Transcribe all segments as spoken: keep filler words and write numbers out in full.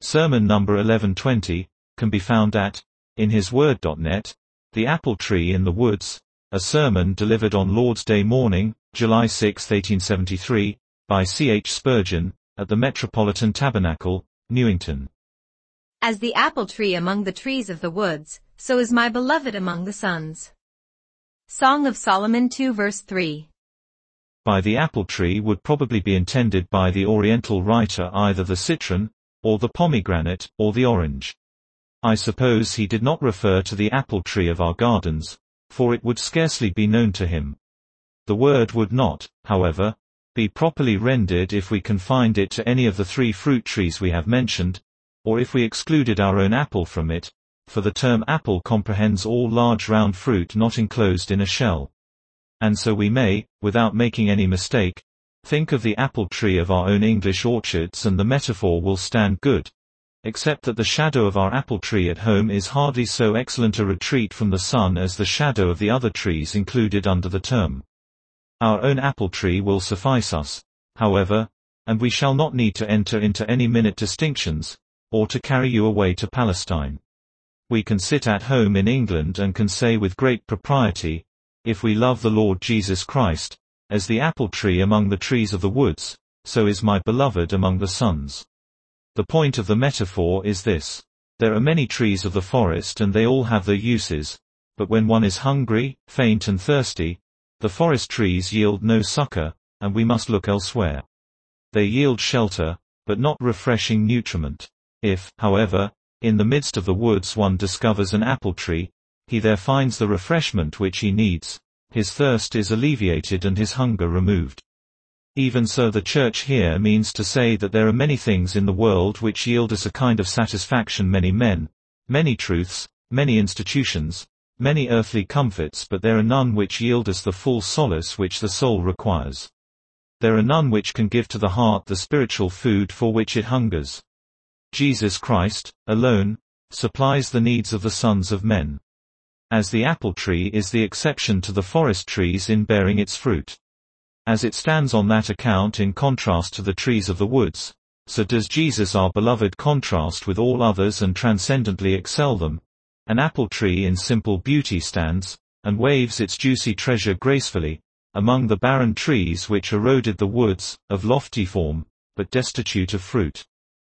sermon number eleven twenty, can be found at in his word dot net. The Apple Tree in the Woods, a sermon delivered on Lord's Day morning, July sixth eighteen seventy-three, by C H Spurgeon, at the Metropolitan Tabernacle, Newington. As the apple tree among the trees of the woods, so is my beloved among the sons. Song of Solomon two verse three. By the apple tree would probably be intended by the Oriental writer either the citron, or the pomegranate, or the orange. I suppose he did not refer to the apple tree of our gardens, for it would scarcely be known to him. The word would not, however, be properly rendered if we confined it to any of the three fruit trees we have mentioned, or if we excluded our own apple from it, for the term apple comprehends all large round fruit not enclosed in a shell. And so we may, without making any mistake, think of the apple tree of our own English orchards, and the metaphor will stand good, except that the shadow of our apple tree at home is hardly so excellent a retreat from the sun as the shadow of the other trees included under the term. Our own apple tree will suffice us, however, and we shall not need to enter into any minute distinctions, or to carry you away to Palestine. We can sit at home in England and can say with great propriety, if we love the Lord Jesus Christ, as the apple tree among the trees of the woods, so is my beloved among the sons. The point of the metaphor is this. There are many trees of the forest and they all have their uses, but when one is hungry, faint and thirsty, the forest trees yield no succor, and we must look elsewhere. They yield shelter, but not refreshing nutriment. If, however, in the midst of the woods one discovers an apple tree, he there finds the refreshment which he needs, his thirst is alleviated and his hunger removed. Even so, the church here means to say that there are many things in the world which yield us a kind of satisfaction, many men, many truths, many institutions, many earthly comforts, but there are none which yield us the full solace which the soul requires. There are none which can give to the heart the spiritual food for which it hungers. Jesus Christ, alone, supplies the needs of the sons of men. As the apple tree is the exception to the forest trees in bearing its fruit. As it stands on that account in contrast to the trees of the woods, so does Jesus our beloved contrast with all others and transcendently excel them. An apple tree in simple beauty stands, and waves its juicy treasure gracefully, among the barren trees which eroded the woods, of lofty form, but destitute of fruit.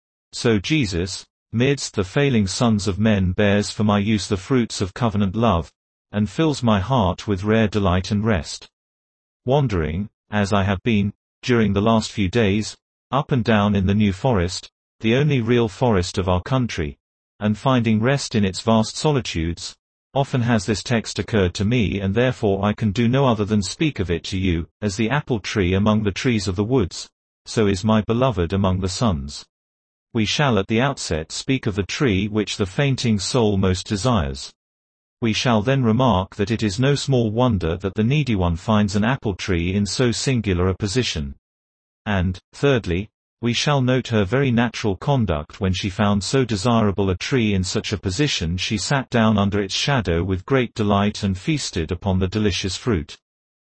So Jesus, midst the failing sons of men, bears for my use the fruits of covenant love, and fills my heart with rare delight and rest. Wandering, as I have been, during the last few days, up and down in the New Forest, the only real forest of our country, and finding rest in its vast solitudes, often has this text occurred to me, and therefore I can do no other than speak of it to you, as the apple tree among the trees of the woods, so is my beloved among the sons. We shall at the outset speak of the tree which the fainting soul most desires. We shall then remark that it is no small wonder that the needy one finds an apple tree in so singular a position. And, thirdly, we shall note her very natural conduct when she found so desirable a tree in such a position she sat down under its shadow with great delight and feasted upon the delicious fruit.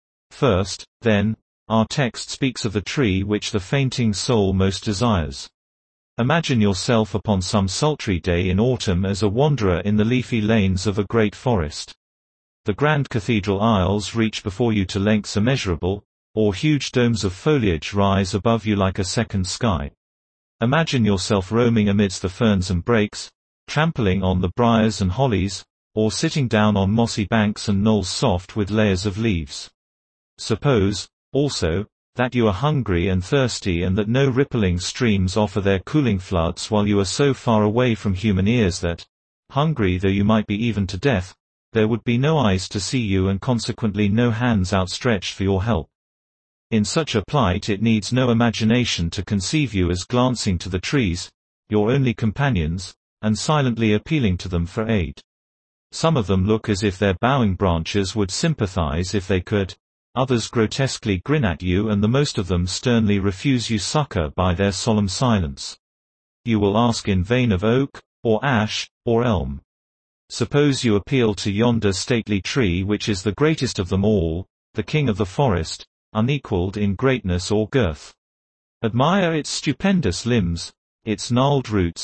First, then, our text speaks of the tree which the fainting soul most desires. Imagine yourself upon some sultry day in autumn as a wanderer in the leafy lanes of a great forest. The grand cathedral aisles reach before you to lengths immeasurable, or huge domes of foliage rise above you like a second sky. Imagine yourself roaming amidst the ferns and brakes, trampling on the briars and hollies, or sitting down on mossy banks and knolls soft with layers of leaves. Suppose, also, that you are hungry and thirsty, and that no rippling streams offer their cooling floods while you are so far away from human ears that, hungry though you might be even to death, there would be no eyes to see you and consequently no hands outstretched for your help. In such a plight it needs no imagination to conceive you as glancing to the trees, your only companions, and silently appealing to them for aid. Some of them look as if their bowing branches would sympathize if they could. Others grotesquely grin at you, and the most of them sternly refuse you succor by their solemn silence. You will ask in vain of oak, or ash, or elm. Suppose you appeal to yonder stately tree which is the greatest of them all, the king of the forest, unequaled in greatness or girth. Admire its stupendous limbs, its gnarled roots,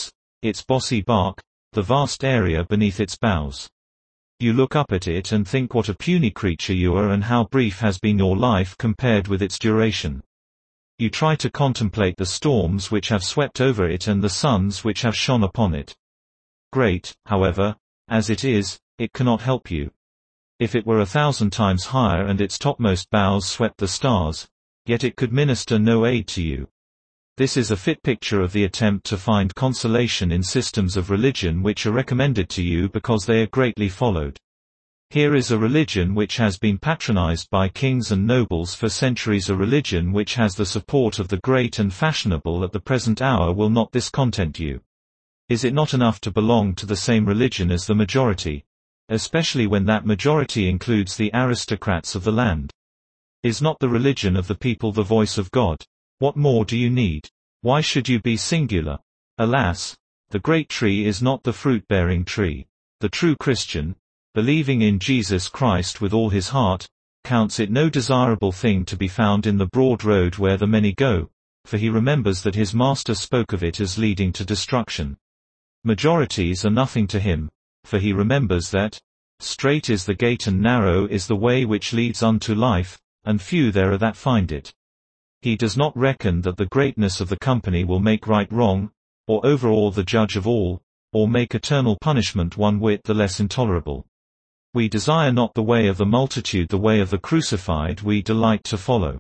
its bossy bark, the vast area beneath its boughs. You look up at it and think what a puny creature you are and how brief has been your life compared with its duration. You try to contemplate the storms which have swept over it and the suns which have shone upon it. Great, however, as it is, it cannot help you. If it were a thousand times higher and its topmost boughs swept the stars, yet it could minister no aid to you. This is a fit picture of the attempt to find consolation in systems of religion which are recommended to you because they are greatly followed. Here is a religion which has been patronized by kings and nobles for centuries. A religion which has the support of the great and fashionable at the present hour. Will not this content you? Is it not enough to belong to the same religion as the majority? Especially when that majority includes the aristocrats of the land. Is not the religion of the people the voice of God? What more do you need? Why should you be singular? Alas, the great tree is not the fruit-bearing tree. The true Christian, believing in Jesus Christ with all his heart, counts it no desirable thing to be found in the broad road where the many go, for he remembers that his Master spoke of it as leading to destruction. Majorities are nothing to him, for he remembers that, "Strait is the gate and narrow is the way which leads unto life, and few there are that find it." He does not reckon that the greatness of the company will make right wrong, or overawe the judge of all, or make eternal punishment one whit the less intolerable. We desire not the way of the multitude, the way of the crucified we delight to follow.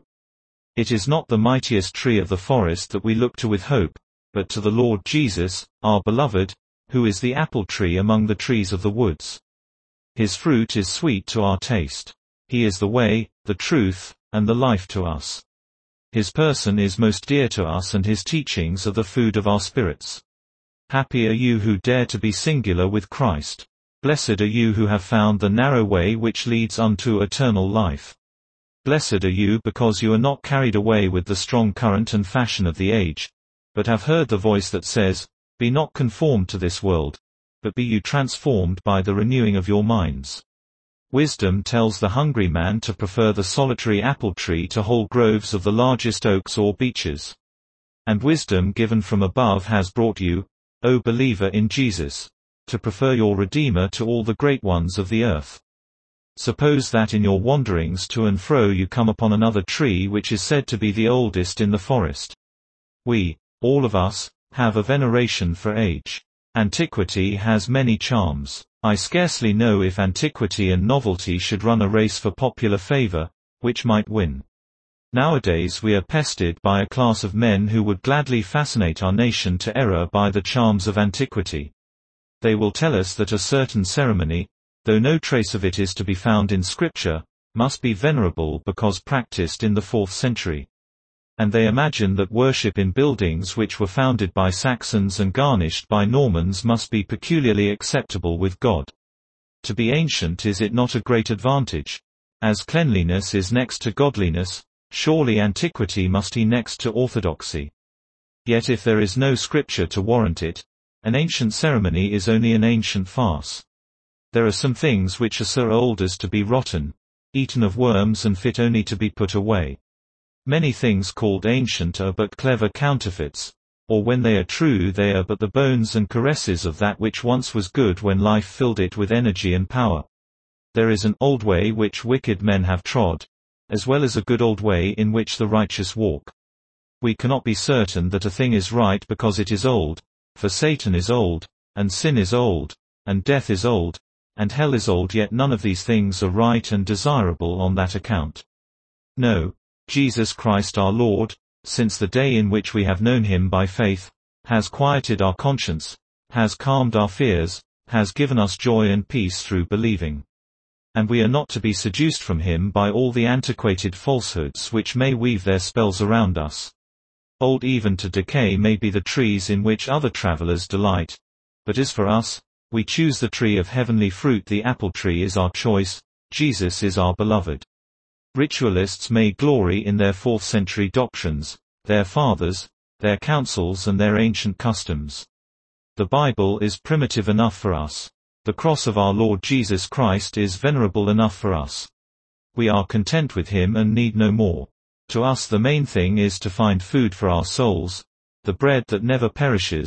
It is not the mightiest tree of the forest that we look to with hope, but to the Lord Jesus, our beloved, who is the apple tree among the trees of the woods. His fruit is sweet to our taste. He is the way, the truth, and the life to us. His person is most dear to us and his teachings are the food of our spirits. Happy are you who dare to be singular with Christ. Blessed are you who have found the narrow way which leads unto eternal life. Blessed are you because you are not carried away with the strong current and fashion of the age, but have heard the voice that says, "Be not conformed to this world, but be you transformed by the renewing of your minds." Wisdom tells the hungry man to prefer the solitary apple tree to whole groves of the largest oaks or beeches. And wisdom given from above has brought you, O believer in Jesus, to prefer your Redeemer to all the great ones of the earth. Suppose that in your wanderings to and fro you come upon another tree which is said to be the oldest in the forest. We, all of us, have a veneration for age. Antiquity has many charms. I scarcely know if antiquity and novelty should run a race for popular favor, which might win. Nowadays we are pestered by a class of men who would gladly fascinate our nation to error by the charms of antiquity. They will tell us that a certain ceremony, though no trace of it is to be found in Scripture, must be venerable because practiced in the fourth century. And they imagine that worship in buildings which were founded by Saxons and garnished by Normans must be peculiarly acceptable with God. To be ancient, is it not a great advantage? As cleanliness is next to godliness, surely antiquity must be next to orthodoxy. Yet if there is no scripture to warrant it, an ancient ceremony is only an ancient farce. There are some things which are so old as to be rotten, eaten of worms and fit only to be put away. Many things called ancient are but clever counterfeits, or when they are true they are but the bones and caresses of that which once was good when life filled it with energy and power. There is an old way which wicked men have trod, as well as a good old way in which the righteous walk. We cannot be certain that a thing is right because it is old, for Satan is old, and sin is old, and death is old, and hell is old, yet none of these things are right and desirable on that account. No. Jesus Christ our Lord, since the day in which we have known him by faith, has quieted our conscience, has calmed our fears, has given us joy and peace through believing. And we are not to be seduced from him by all the antiquated falsehoods which may weave their spells around us. Old even to decay may be the trees in which other travelers delight, but as for us, we choose the tree of heavenly fruit. The apple tree is our choice, Jesus is our beloved. Ritualists may glory in their fourth-century doctrines, their fathers, their councils and their ancient customs. The Bible is primitive enough for us. The cross of our Lord Jesus Christ is venerable enough for us. We are content with him and need no more. To us the main thing is to find food for our souls, the bread that never perishes,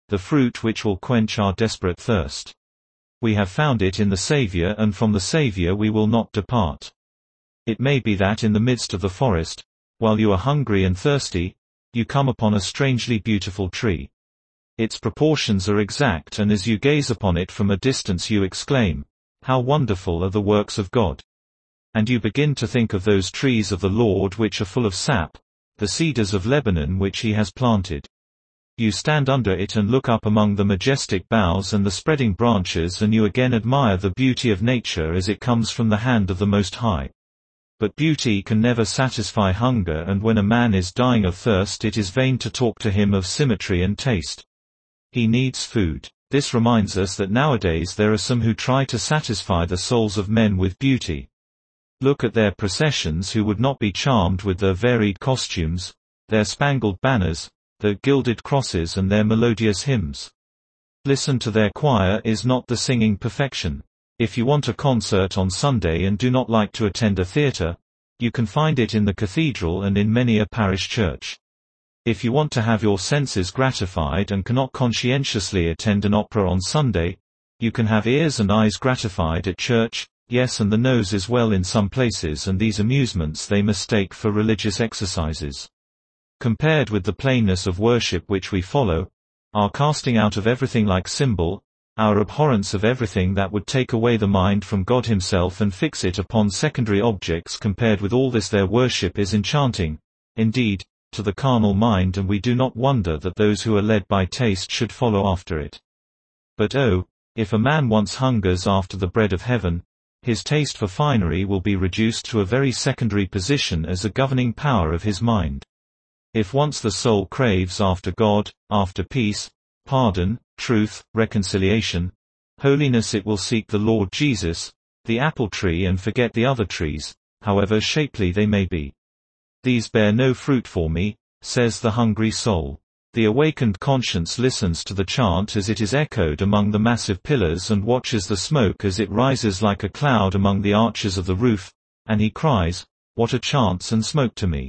the fruit which will quench our desperate thirst. We have found it in the Savior, and from the Savior we will not depart. It may be that in the midst of the forest, while you are hungry and thirsty, you come upon a strangely beautiful tree. Its proportions are exact, and as you gaze upon it from a distance you exclaim, "How wonderful are the works of God!" And you begin to think of those trees of the Lord which are full of sap, the cedars of Lebanon which he has planted. You stand under it and look up among the majestic boughs and the spreading branches, and you again admire the beauty of nature as it comes from the hand of the Most High. But beauty can never satisfy hunger, and when a man is dying of thirst it is vain to talk to him of symmetry and taste. He needs food. This reminds us that nowadays there are some who try to satisfy the souls of men with beauty. Look at their processions who would not be charmed with their varied costumes, their spangled banners, their gilded crosses and their melodious hymns. Listen to their choir. Is not the singing perfection? If you want a concert on Sunday and do not like to attend a theater, you can find it in the cathedral and in many a parish church. If you want to have your senses gratified and cannot conscientiously attend an opera on Sunday, you can have ears and eyes gratified at church, yes, and the nose as well in some places, and these amusements they mistake for religious exercises. Compared with the plainness of worship which we follow, our casting out of everything like symbol, our abhorrence of everything that would take away the mind from God himself and fix it upon secondary objects, compared with all this their worship is enchanting, indeed, to the carnal mind, and we do not wonder that those who are led by taste should follow after it. But oh, if a man once hungers after the bread of heaven, his taste for finery will be reduced to a very secondary position as a governing power of his mind. If once the soul craves after God, after peace, pardon, truth, reconciliation, holiness, it will seek the Lord Jesus, the apple tree, and forget the other trees, however shapely they may be. These bear no fruit for me, says the hungry soul. The awakened conscience listens to the chant as it is echoed among the massive pillars and watches the smoke as it rises like a cloud among the arches of the roof, and he cries, "What are chants and smoke to me?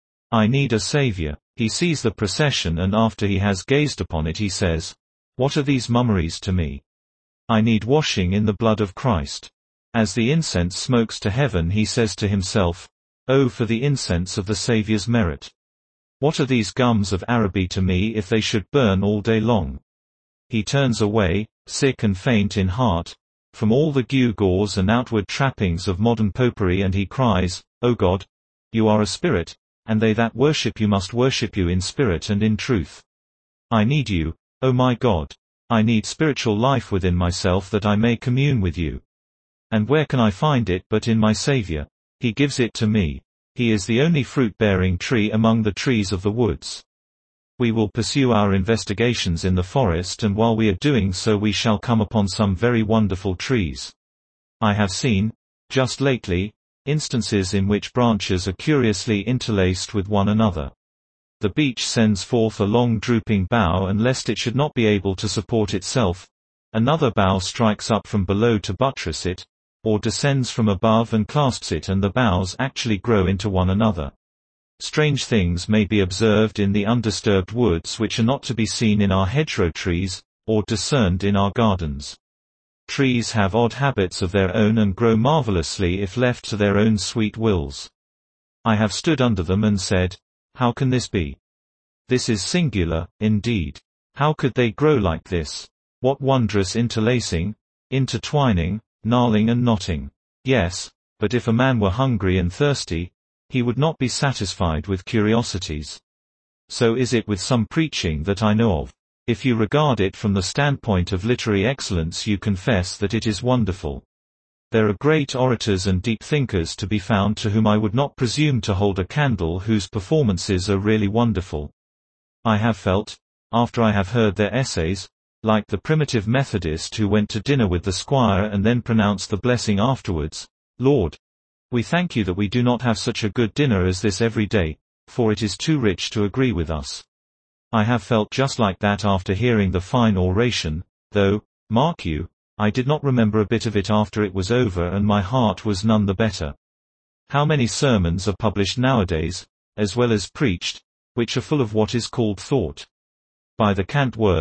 I need a Savior." He sees the procession, and after he has gazed upon it he says, "What are these mummeries to me? I need washing in the blood of Christ." As the incense smokes to heaven he says to himself, "Oh, for the incense of the Saviour's merit! What are these gums of Araby to me if they should burn all day long?" He turns away, sick and faint in heart, from all the gewgaws and outward trappings of modern popery, and he cries, "O God, you are a spirit, and they that worship you must worship you in spirit and in truth. I need you, O my God. I need spiritual life within myself that I may commune with you. And where can I find it but in my Savior? He gives it to me. He is the only fruit-bearing tree among the trees of the woods. We will pursue our investigations in the forest, and while we are doing so we shall come upon some very wonderful trees. I have seen, just lately, instances in which branches are curiously interlaced with one another. The beech sends forth a long drooping bough, and lest it should not be able to support itself, another bough strikes up from below to buttress it, or descends from above and clasps it, and the boughs actually grow into one another. Strange things may be observed in the undisturbed woods which are not to be seen in our hedgerow trees, or discerned in our gardens. Trees have odd habits of their own and grow marvelously if left to their own sweet wills. I have stood under them and said, "How can this be? This is singular, indeed. How could they grow like this? What wondrous interlacing, intertwining, gnarling and knotting." Yes, but if a man were hungry and thirsty, he would not be satisfied with curiosities. So is it with some preaching that I know of. If you regard it from the standpoint of literary excellence, you confess that it is wonderful. There are great orators and deep thinkers to be found to whom I would not presume to hold a candle, whose performances are really wonderful. I have felt, after I have heard their essays, like the primitive Methodist who went to dinner with the squire and then pronounced the blessing afterwards, "Lord, we thank you that we do not have such a good dinner as this every day, for it is too rich to agree with us." I have felt just like that after hearing the fine oration, though, mark you, I did not remember a bit of it after it was over, and my heart was none the better. How many sermons are published nowadays, as well as preached, which are full of what is called thought. By the cant word,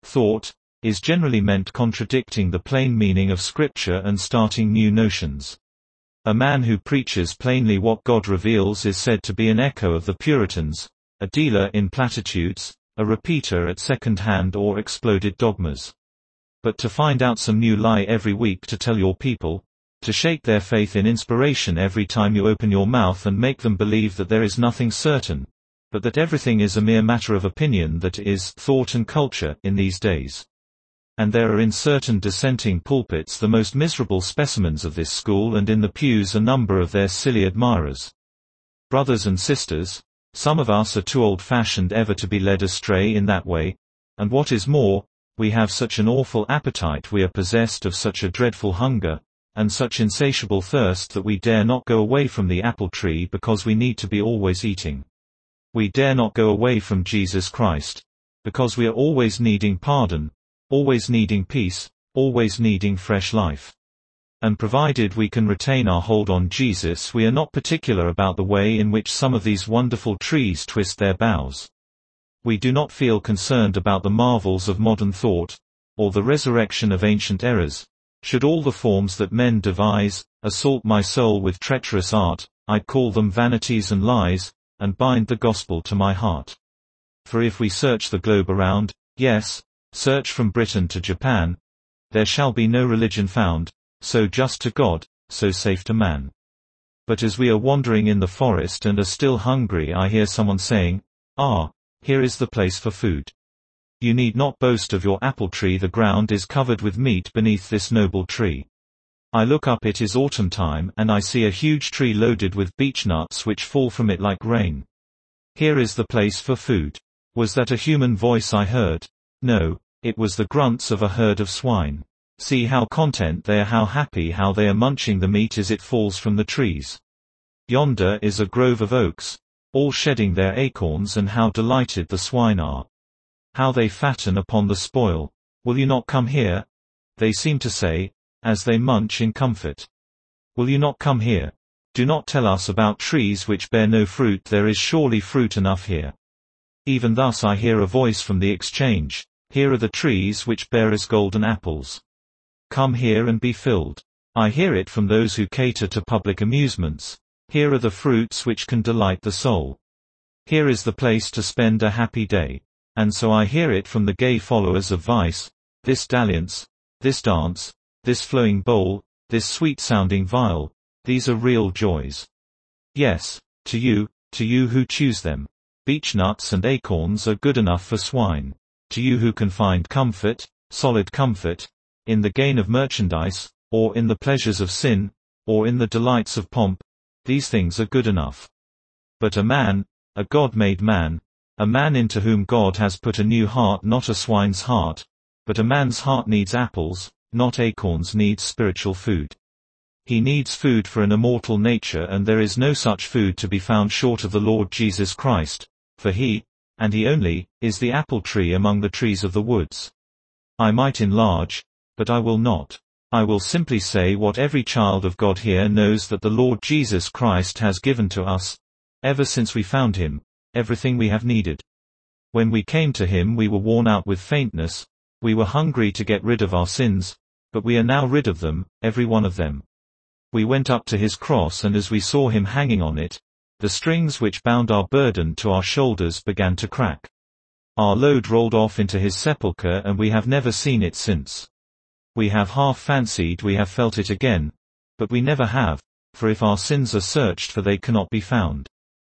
thought, is generally meant contradicting the plain meaning of Scripture and starting new notions. A man who preaches plainly what God reveals is said to be an echo of the Puritans, a dealer in platitudes, a repeater at second-hand or exploded dogmas. But to find out some new lie every week to tell your people, to shake their faith in inspiration every time you open your mouth and make them believe that there is nothing certain, but that everything is a mere matter of opinion, that is thought and culture in these days. And there are in certain dissenting pulpits the most miserable specimens of this school, and in the pews a number of their silly admirers. Brothers and sisters, some of us are too old-fashioned ever to be led astray in that way, and what is more, we have such an awful appetite, we are possessed of such a dreadful hunger, and such insatiable thirst that we dare not go away from the apple tree because we need to be always eating. We dare not go away from Jesus Christ, because we are always needing pardon, always needing peace, always needing fresh life. And provided we can retain our hold on Jesus, we are not particular about the way in which some of these wonderful trees twist their boughs. We do not feel concerned about the marvels of modern thought, or the resurrection of ancient errors. Should all the forms that men devise assault my soul with treacherous art, I'd call them vanities and lies, and bind the gospel to my heart. For if we search the globe around, yes, search from Britain to Japan, there shall be no religion found, so just to God, so safe to man. But as we are wandering in the forest and are still hungry, I hear someone saying, "Ah, here is the place for food. You need not boast of your apple tree, the ground is covered with meat beneath this noble tree." I look up, it is autumn time, and I see a huge tree loaded with beechnuts which fall from it like rain. Here is the place for food. Was that a human voice I heard? No, it was the grunts of a herd of swine. See how content they are, how happy, how they are munching the meat as it falls from the trees. Yonder is a grove of oaks, all shedding their acorns, and how delighted the swine are. How they fatten upon the spoil. Will you not come here? They seem to say, as they munch in comfort. Will you not come here? Do not tell us about trees which bear no fruit, there is surely fruit enough here. Even thus I hear a voice from the exchange, here are the trees which bear us golden apples. Come here and be filled. I hear it from those who cater to public amusements, here are the fruits which can delight the soul. Here is the place to spend a happy day. And so I hear it from the gay followers of vice, this dalliance, this dance, this flowing bowl, this sweet-sounding viol, these are real joys. Yes, to you, to you who choose them. Beechnuts and acorns are good enough for swine. To you who can find comfort, solid comfort, in the gain of merchandise, or in the pleasures of sin, or in the delights of pomp, these things are good enough. But a man, a God-made man, a man into whom God has put a new heart, not a swine's heart, but a man's heart needs apples, not acorns, needs spiritual food. He needs food for an immortal nature, and there is no such food to be found short of the Lord Jesus Christ, for he, and he only, is the apple tree among the trees of the woods. I might enlarge, but I will not. I will simply say what every child of God here knows, that the Lord Jesus Christ has given to us, ever since we found him, everything we have needed. When we came to him we were worn out with faintness, we were hungry to get rid of our sins, but we are now rid of them, every one of them. We went up to his cross, and as we saw him hanging on it, the strings which bound our burden to our shoulders began to crack. Our load rolled off into his sepulchre, and we have never seen it since. We have half fancied we have felt it again, but we never have, for if our sins are searched for, they cannot be found.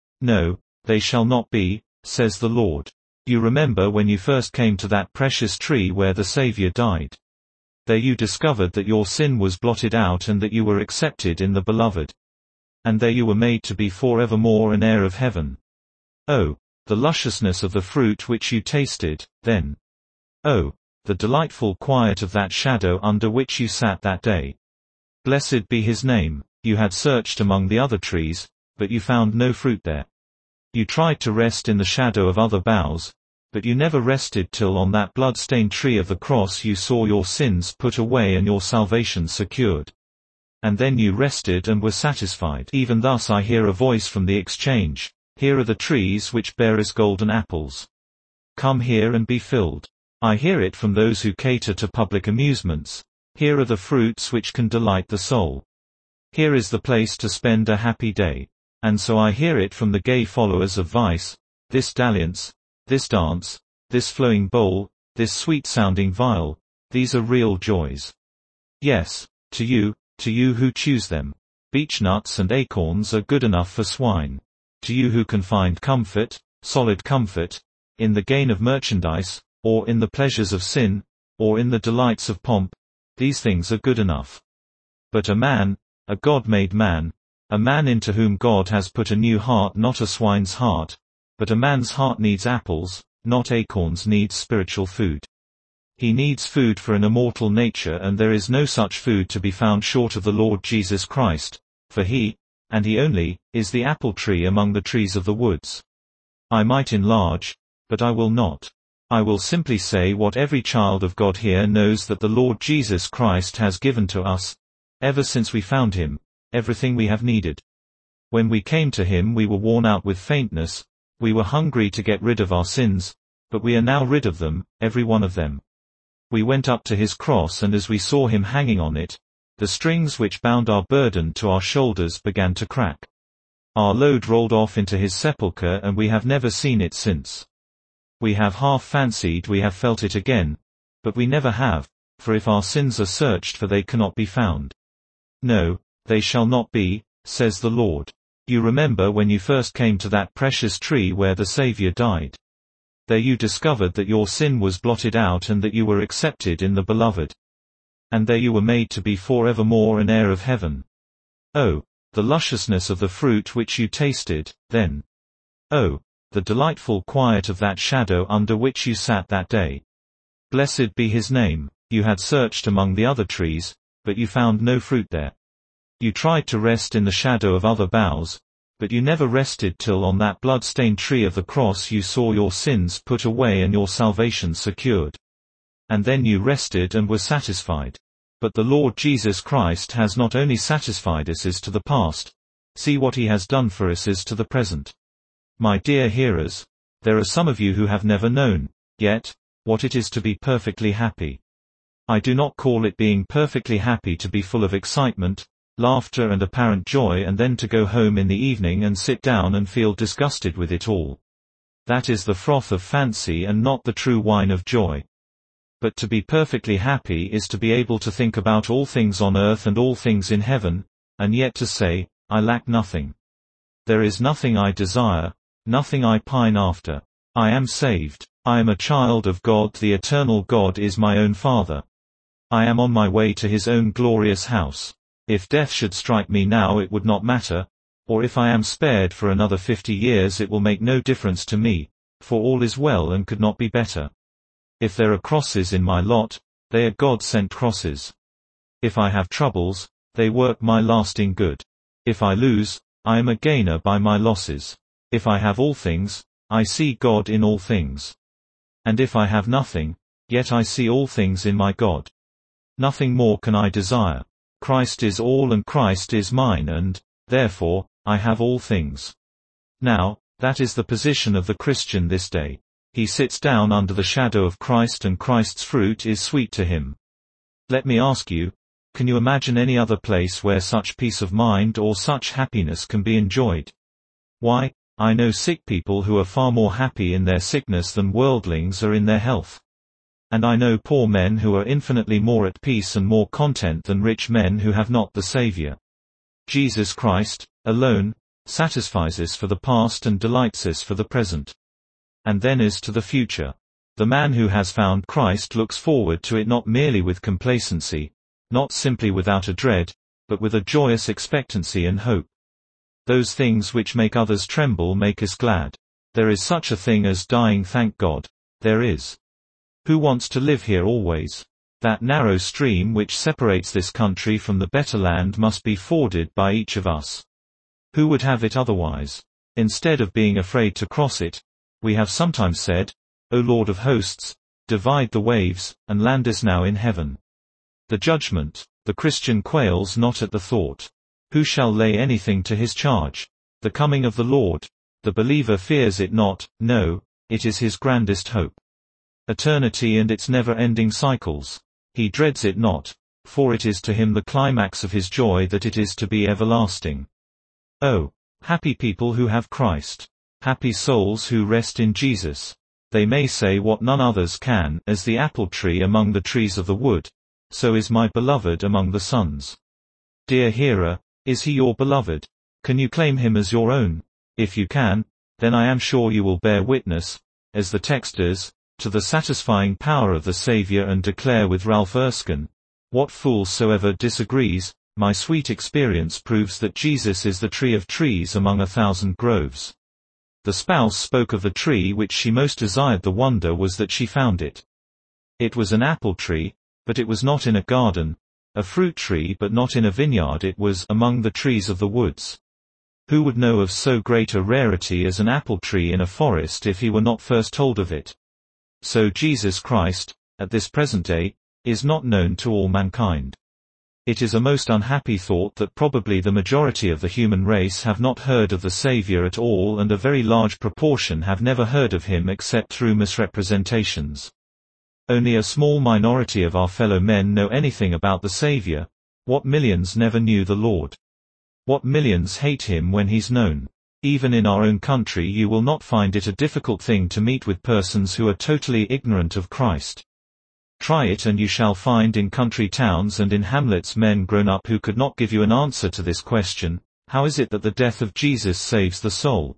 No, they shall not be, says the Lord. You remember when you first came to that precious tree where the Savior died. There you discovered that your sin was blotted out and that you were accepted in the Beloved. And there you were made to be forevermore an heir of heaven. Oh, the lusciousness of the fruit which you tasted, then. Oh, the delightful quiet of that shadow under which you sat that day. Blessed be his name. You had searched among the other trees, but you found no fruit there. You tried to rest in the shadow of other boughs, but you never rested till on that blood-stained tree of the cross you saw your sins put away and your salvation secured. And then you rested and were satisfied. Even thus I hear a voice from the exchange, here are the trees which bear us golden apples. Come here and be filled. I hear it from those who cater to public amusements. Here are the fruits which can delight the soul. Here is the place to spend a happy day. And so I hear it from the gay followers of vice, this dalliance, this dance, this flowing bowl, this sweet-sounding viol, these are real joys. Yes, to you, to you who choose them. Beechnuts and acorns are good enough for swine. To you who can find comfort, solid comfort, in the gain of merchandise, or in the pleasures of sin, or in the delights of pomp, these things are good enough. But a man, a God-made man, a man into whom God has put a new heart, not a swine's heart, but a man's heart needs apples, not acorns, needs spiritual food. He needs food for an immortal nature, and there is no such food to be found short of the Lord Jesus Christ, for he, and he only, is the apple tree among the trees of the woods. I might enlarge, but I will not. I will simply say what every child of God here knows, that the Lord Jesus Christ has given to us, ever since we found him, everything we have needed. When we came to him we were worn out with faintness, we were hungry to get rid of our sins, but we are now rid of them, every one of them. We went up to his cross, and as we saw him hanging on it, the strings which bound our burden to our shoulders began to crack. Our load rolled off into his sepulchre, and we have never seen it since. We have half fancied we have felt it again, but we never have, for if our sins are searched for they cannot be found. No, they shall not be, says the Lord. You remember when you first came to that precious tree where the Savior died. There you discovered that your sin was blotted out and that you were accepted in the Beloved. And there you were made to be forevermore an heir of heaven. Oh, the lusciousness of the fruit which you tasted, then. Oh, the delightful quiet of that shadow under which you sat that day. Blessed be his name. You had searched among the other trees, but you found no fruit there. You tried to rest in the shadow of other boughs, but you never rested till on that blood-stained tree of the cross you saw your sins put away and your salvation secured. And then you rested and were satisfied. But the Lord Jesus Christ has not only satisfied us as to the past, see what he has done for us as to the present. My dear hearers, there are some of you who have never known, yet, what it is to be perfectly happy. I do not call it being perfectly happy to be full of excitement, laughter and apparent joy, and then to go home in the evening and sit down and feel disgusted with it all. That is the froth of fancy and not the true wine of joy. But to be perfectly happy is to be able to think about all things on earth and all things in heaven, and yet to say, I lack nothing. There is nothing I desire, nothing I pine after. I am saved. I am a child of God. The eternal God is my own Father. I am on my way to his own glorious house. If death should strike me now it would not matter, or if I am spared for another fifty years it will make no difference to me, for all is well and could not be better. If there are crosses in my lot, they are God-sent crosses. If I have troubles, they work my lasting good. If I lose, I am a gainer by my losses. If I have all things, I see God in all things. And if I have nothing, yet I see all things in my God. Nothing more can I desire. Christ is all and Christ is mine, and, therefore, I have all things. Now, that is the position of the Christian this day. He sits down under the shadow of Christ, and Christ's fruit is sweet to him. Let me ask you, can you imagine any other place where such peace of mind or such happiness can be enjoyed? Why, I know sick people who are far more happy in their sickness than worldlings are in their health. And I know poor men who are infinitely more at peace and more content than rich men who have not the Savior. Jesus Christ, alone, satisfies us for the past and delights us for the present. And then as to the future. The man who has found Christ looks forward to it not merely with complacency, not simply without a dread, but with a joyous expectancy and hope. Those things which make others tremble make us glad. There is such a thing as dying, thank God. There is. Who wants to live here always? That narrow stream which separates this country from the better land must be forded by each of us. Who would have it otherwise? Instead of being afraid to cross it, we have sometimes said, O Lord of hosts, divide the waves, and land us now in heaven. The judgment, the Christian quails not at the thought. Who shall lay anything to his charge? The coming of the Lord. The believer fears it not, no, it is his grandest hope. eternity and its never-ending cycles. He dreads it not, for it is to him the climax of his joy that it is to be everlasting. Oh, happy people who have Christ. Happy souls who rest in Jesus. They may say what none others can, as the apple tree among the trees of the wood, so is my beloved among the sons. Dear hearer, is he your beloved? Can you claim him as your own? If you can, then I am sure you will bear witness, as the text does, to the satisfying power of the Savior and declare with Ralph Erskine, "What fool soever disagrees, my sweet experience proves that Jesus is the tree of trees among a thousand groves." The spouse spoke of the tree which she most desired. The wonder was that she found it. It was an apple tree, but it was not in a garden, a fruit tree but not in a vineyard. It was among the trees of the woods. Who would know of so great a rarity as an apple tree in a forest if he were not first told of it? So Jesus Christ, at this present day, is not known to all mankind. It is a most unhappy thought that probably the majority of the human race have not heard of the Savior at all, and a very large proportion have never heard of him except through misrepresentations. Only a small minority of our fellow men know anything about the Savior. What millions never knew the Lord? What millions hate him when he's known? Even in our own country you will not find it a difficult thing to meet with persons who are totally ignorant of Christ. Try it and you shall find in country towns and in hamlets men grown up who could not give you an answer to this question: how is it that the death of Jesus saves the soul?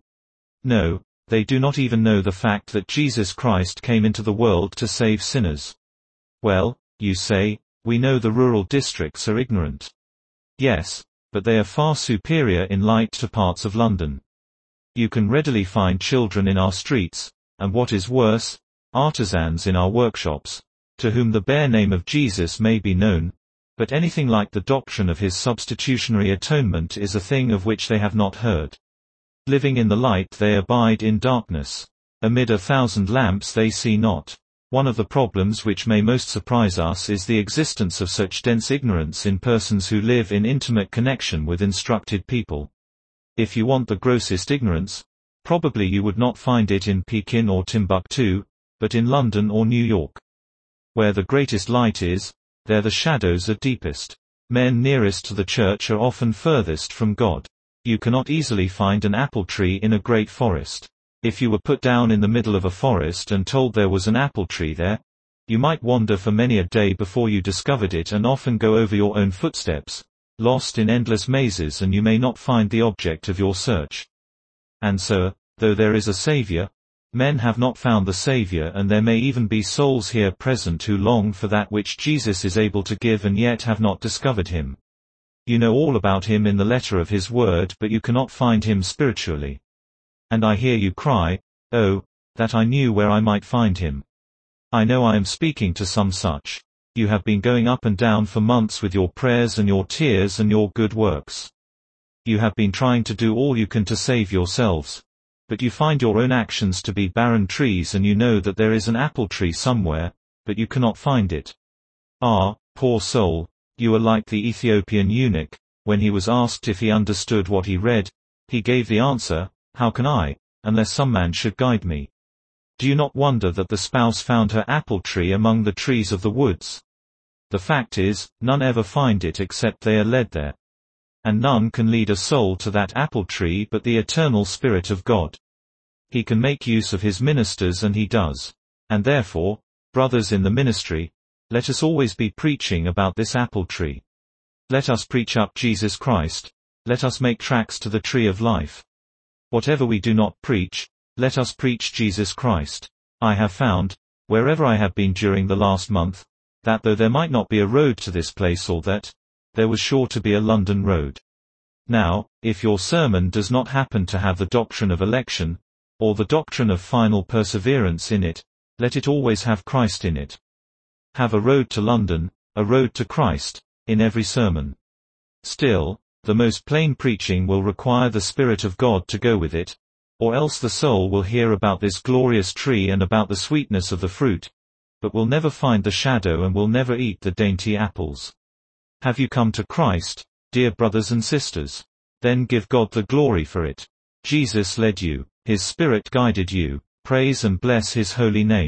No, they do not even know the fact that Jesus Christ came into the world to save sinners. Well, you say, we know the rural districts are ignorant. Yes, but they are far superior in light to parts of London. You can readily find children in our streets, and what is worse, artisans in our workshops, to whom the bare name of Jesus may be known, but anything like the doctrine of his substitutionary atonement is a thing of which they have not heard. Living in the light they abide in darkness. Amid a thousand lamps they see not. One of the problems which may most surprise us is the existence of such dense ignorance in persons who live in intimate connection with instructed people. If you want the grossest ignorance, probably you would not find it in Pekin or Timbuktu, but in London or New York. Where the greatest light is, there the shadows are deepest. Men nearest to the church are often furthest from God. You cannot easily find an apple tree in a great forest. If you were put down in the middle of a forest and told there was an apple tree there, you might wander for many a day before you discovered it, and often go over your own footsteps, lost in endless mazes, and you may not find the object of your search. And so, though there is a Savior, men have not found the Savior, and there may even be souls here present who long for that which Jesus is able to give and yet have not discovered him. You know all about him in the letter of his word, but you cannot find him spiritually. And I hear you cry, "Oh, that I knew where I might find him." I know I am speaking to some such. You have been going up and down for months with your prayers and your tears and your good works. You have been trying to do all you can to save yourselves. But you find your own actions to be barren trees, and you know that there is an apple tree somewhere, but you cannot find it. Ah, poor soul, you are like the Ethiopian eunuch. When he was asked if he understood what he read, he gave the answer, "How can I, unless some man should guide me?" Do you not wonder that the spouse found her apple tree among the trees of the woods? The fact is, none ever find it except they are led there. And none can lead a soul to that apple tree but the eternal Spirit of God. He can make use of his ministers, and he does. And therefore, brothers in the ministry, let us always be preaching about this apple tree. Let us preach up Jesus Christ. Let us make tracks to the tree of life. Whatever we do not preach, let us preach Jesus Christ. I have found, wherever I have been during the last month, that though there might not be a road to this place or that, there was sure to be a London road. Now, if your sermon does not happen to have the doctrine of election, or the doctrine of final perseverance in it, let it always have Christ in it. Have a road to London, a road to Christ, in every sermon. Still, the most plain preaching will require the Spirit of God to go with it, or else the soul will hear about this glorious tree and about the sweetness of the fruit, but will never find the shadow and will never eat the dainty apples. Have you come to Christ, dear brothers and sisters? Then give God the glory for it. Jesus led you. His Spirit guided you. Praise and bless his holy name.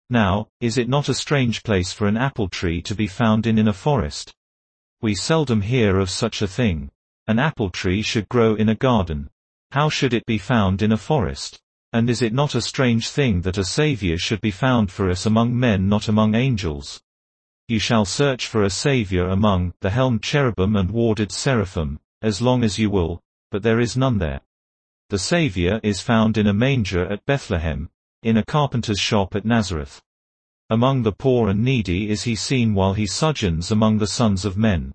Now, is it not a strange place for an apple tree to be found in in a forest? We seldom hear of such a thing. An apple tree should grow in a garden. How should it be found in a forest? And is it not a strange thing that a Savior should be found for us among men, not among angels? You shall search for a Savior among the helmed cherubim and warded seraphim, as long as you will, but there is none there. The Savior is found in a manger at Bethlehem, in a carpenter's shop at Nazareth. Among the poor and needy is he seen while he sojourns among the sons of men.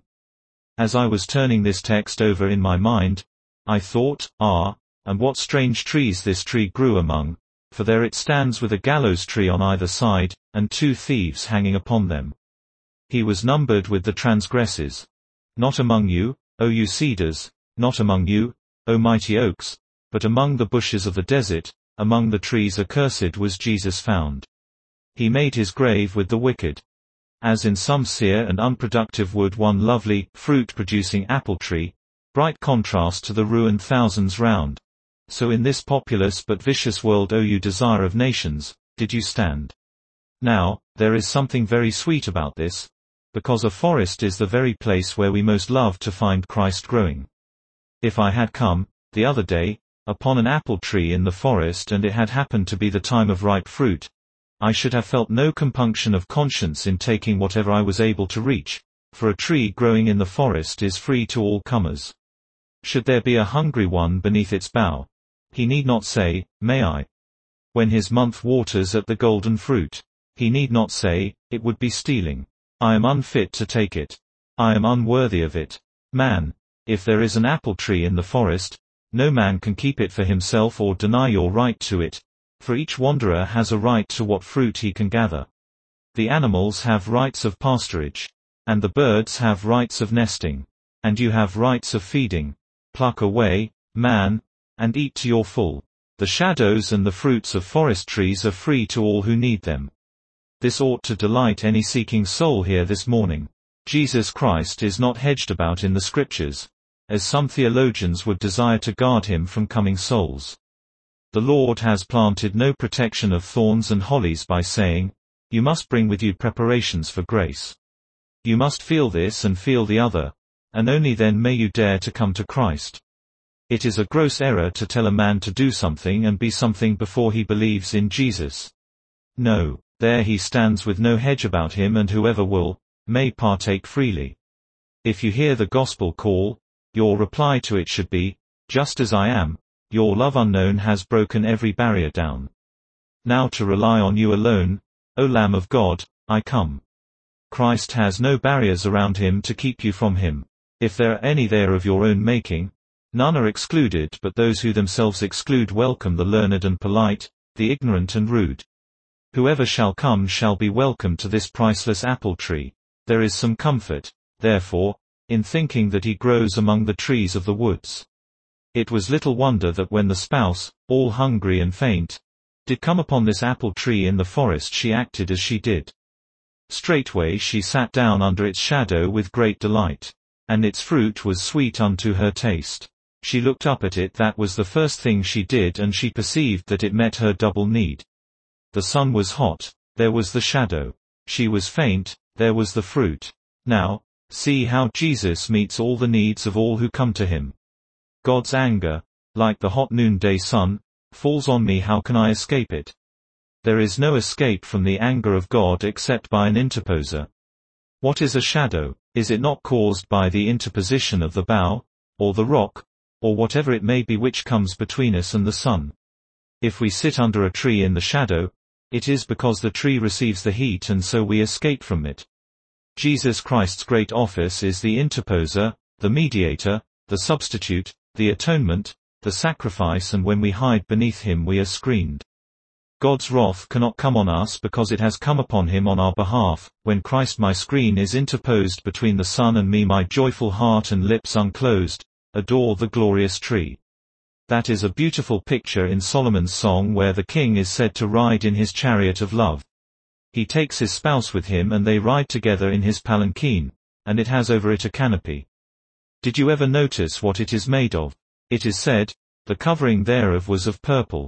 As I was turning this text over in my mind, I thought, ah, and what strange trees this tree grew among, for there it stands with a gallows tree on either side, and two thieves hanging upon them. He was numbered with the transgressors. Not among you, O you cedars, not among you, O mighty oaks, but among the bushes of the desert, among the trees accursed was Jesus found. He made his grave with the wicked. As in some sere and unproductive wood one lovely, fruit-producing apple tree, bright contrast to the ruined thousands round, so in this populous but vicious world, O you desire of nations, did you stand. Now, there is something very sweet about this, because a forest is the very place where we most love to find Christ growing. If I had come, the other day, upon an apple tree in the forest and it had happened to be the time of ripe fruit, I should have felt no compunction of conscience in taking whatever I was able to reach, for a tree growing in the forest is free to all comers. Should there be a hungry one beneath its bough, he need not say, "May I?" When his month waters at the golden fruit, he need not say, "It would be stealing. I am unfit to take it. I am unworthy of it." Man, if there is an apple tree in the forest, no man can keep it for himself or deny your right to it, for each wanderer has a right to what fruit he can gather. The animals have rights of pasturage, and the birds have rights of nesting, and you have rights of feeding. Pluck away, man, and eat to your full. The shadows and the fruits of forest trees are free to all who need them. This ought to delight any seeking soul here this morning. Jesus Christ is not hedged about in the Scriptures, as some theologians would desire to guard him from coming souls. The Lord has planted no protection of thorns and hollies by saying, "You must bring with you preparations for grace. You must feel this and feel the other, and only then may you dare to come to Christ." It is a gross error to tell a man to do something and be something before he believes in Jesus. No, there he stands with no hedge about him, and whoever will, may partake freely. If you hear the gospel call, your reply to it should be, "Just as I am, your love unknown has broken every barrier down. Now to rely on you alone, O Lamb of God, I come." Christ has no barriers around him to keep you from him. If there are any there of your own making, none are excluded, but those who themselves exclude welcome the learned and polite, the ignorant and rude. Whoever shall come shall be welcome to this priceless apple tree. There is some comfort, therefore, in thinking that he grows among the trees of the woods. It was little wonder that when the spouse, all hungry and faint, did come upon this apple tree in the forest, she acted as she did. Straightway she sat down under its shadow with great delight. And its fruit was sweet unto her taste. She looked up at it, that was the first thing she did, and she perceived that it met her double need. The sun was hot, there was the shadow. She was faint, there was the fruit. Now, see how Jesus meets all the needs of all who come to him. God's anger, like the hot noonday sun, falls on me. How can I escape it? There is no escape from the anger of God except by an interposer. What is a shadow? Is it not caused by the interposition of the bough, or the rock, or whatever it may be which comes between us and the sun? If we sit under a tree in the shadow, it is because the tree receives the heat, and so we escape from it. Jesus Christ's great office is the interposer, the mediator, the substitute, the atonement, the sacrifice, and when we hide beneath him we are screened. God's wrath cannot come on us because it has come upon him on our behalf. When Christ my screen is interposed between the sun and me, my joyful heart and lips unclosed, adore the glorious tree. That is a beautiful picture in Solomon's song, where the king is said to ride in his chariot of love. He takes his spouse with him and they ride together in his palanquin, and it has over it a canopy. Did you ever notice what it is made of? It is said, the covering thereof was of purple.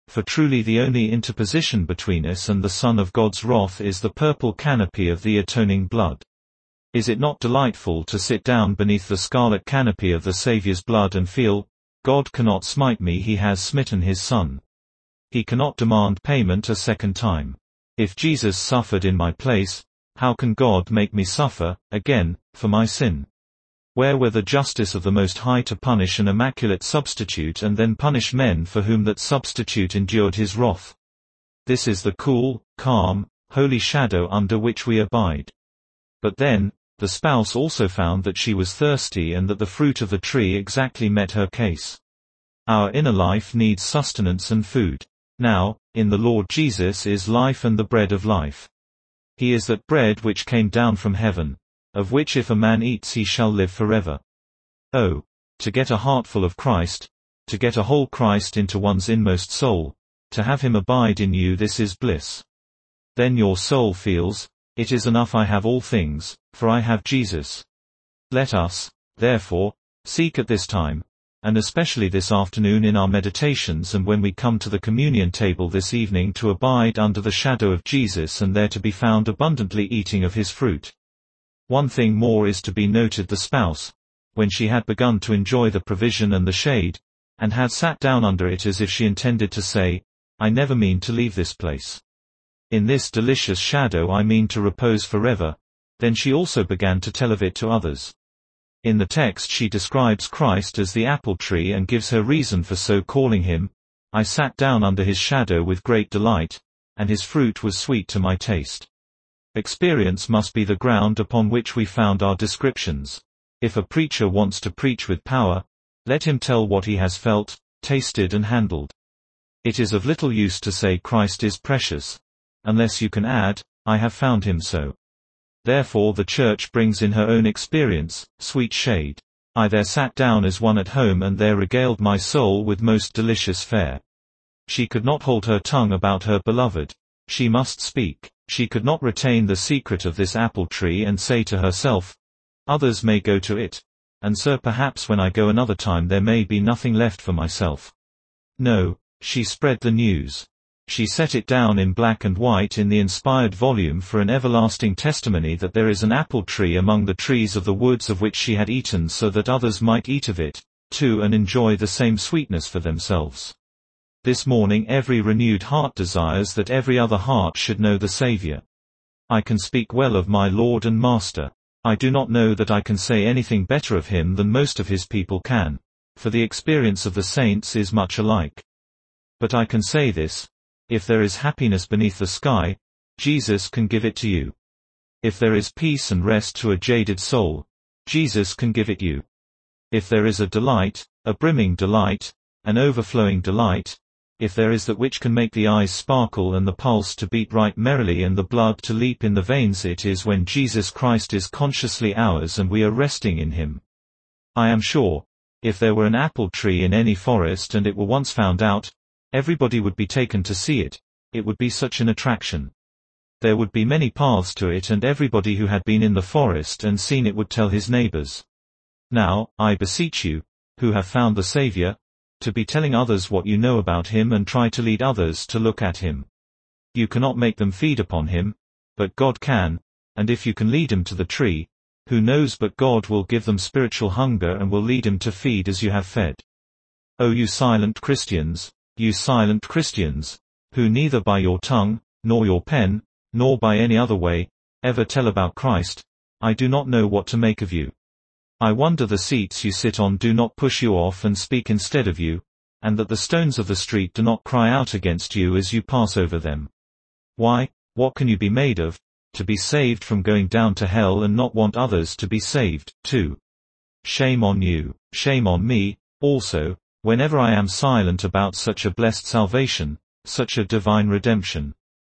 for truly the only interposition between us and the Son of God's wrath is the purple canopy of the atoning blood. Is it not delightful to sit down beneath the scarlet canopy of the Saviour's blood and feel, God cannot smite me, he has smitten his Son. He cannot demand payment a second time. If Jesus suffered in my place, how can God make me suffer, again, for my sin? Where were the justice of the Most High to punish an immaculate substitute and then punish men for whom that substitute endured his wrath? This is the cool, calm, holy shadow under which we abide. But then, the spouse also found that she was thirsty and that the fruit of the tree exactly met her case. Our inner life needs sustenance and food. Now, in the Lord Jesus is life and the bread of life. He is that bread which came down from heaven, of which if a man eats he shall live forever. Oh, to get a heartful of Christ, to get a whole Christ into one's inmost soul, to have him abide in you, this is bliss. Then your soul feels, it is enough, I have all things, for I have Jesus. Let us, therefore, seek at this time, and especially this afternoon in our meditations and when we come to the communion table this evening, to abide under the shadow of Jesus and there to be found abundantly eating of his fruit. One thing more is to be noted: the spouse, when she had begun to enjoy the provision and the shade, and had sat down under it as if she intended to say, I never mean to leave this place. In this delicious shadow I mean to repose forever, then she also began to tell of it to others. In the text she describes Christ as the apple tree and gives her reason for so calling him. I sat down under his shadow with great delight, and his fruit was sweet to my taste. Experience must be the ground upon which we found our descriptions. If a preacher wants to preach with power, let him tell what he has felt, tasted and handled. It is of little use to say Christ is precious, unless you can add, I have found him so. Therefore the Church brings in her own experience, sweet shade. I there sat down as one at home and there regaled my soul with most delicious fare. She could not hold her tongue about her beloved. She must speak. She could not retain the secret of this apple tree and say to herself, others may go to it, and so perhaps when I go another time there may be nothing left for myself. No, she spread the news. She set it down in black and white in the inspired volume for an everlasting testimony that there is an apple tree among the trees of the woods of which she had eaten, so that others might eat of it, too, and enjoy the same sweetness for themselves. This morning every renewed heart desires that every other heart should know the Savior. I can speak well of my Lord and Master. I do not know that I can say anything better of him than most of his people can, for the experience of the saints is much alike. But I can say this: if there is happiness beneath the sky, Jesus can give it to you. If there is peace and rest to a jaded soul, Jesus can give it you. If there is a delight, a brimming delight, an overflowing delight, if there is that which can make the eyes sparkle and the pulse to beat right merrily and the blood to leap in the veins, it is when Jesus Christ is consciously ours and we are resting in him. I am sure, if there were an apple tree in any forest and it were once found out, everybody would be taken to see it. It would be such an attraction. There would be many paths to it, and everybody who had been in the forest and seen it would tell his neighbors. Now, I beseech you, who have found the Savior, to be telling others what you know about him and try to lead others to look at him. You cannot make them feed upon him, but God can, and if you can lead him to the tree, who knows but God will give them spiritual hunger and will lead him to feed as you have fed. O you silent Christians, you silent Christians, who neither by your tongue, nor your pen, nor by any other way, ever tell about Christ, I do not know what to make of you. I wonder the seats you sit on do not push you off and speak instead of you, and that the stones of the street do not cry out against you as you pass over them. Why, what can you be made of, to be saved from going down to hell and not want others to be saved, too? Shame on you, shame on me, also, whenever I am silent about such a blessed salvation, such a divine redemption.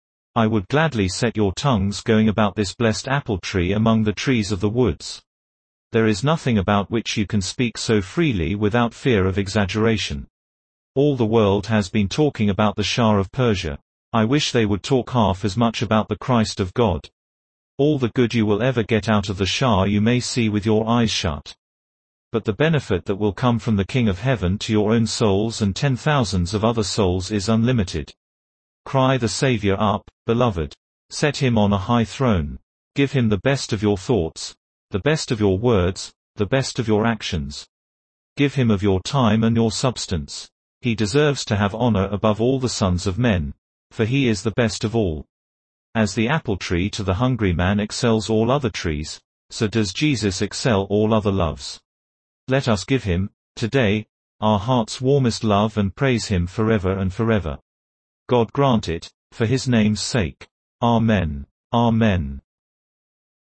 I would gladly set your tongues going about this blessed apple tree among the trees of the woods. There is nothing about which you can speak so freely without fear of exaggeration. All the world has been talking about the Shah of Persia. I wish they would talk half as much about the Christ of God. All the good you will ever get out of the Shah you may see with your eyes shut. but the benefit that will come from the King of Heaven to your own souls and ten thousands of other souls is unlimited. Cry the Savior up, beloved. Set him on a high throne. Give him the best of your thoughts, the best of your words, the best of your actions. Give him of your time and your substance. He deserves to have honor above all the sons of men, for he is the best of all. As the apple tree to the hungry man excels all other trees, so does Jesus excel all other loves. Let us give him, today, our heart's warmest love and praise him forever and forever. God grant it, for his name's sake. Amen. Amen.